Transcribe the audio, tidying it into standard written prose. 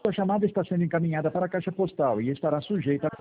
Sua chamada está sendo encaminhada para a caixa postal e estará sujeita a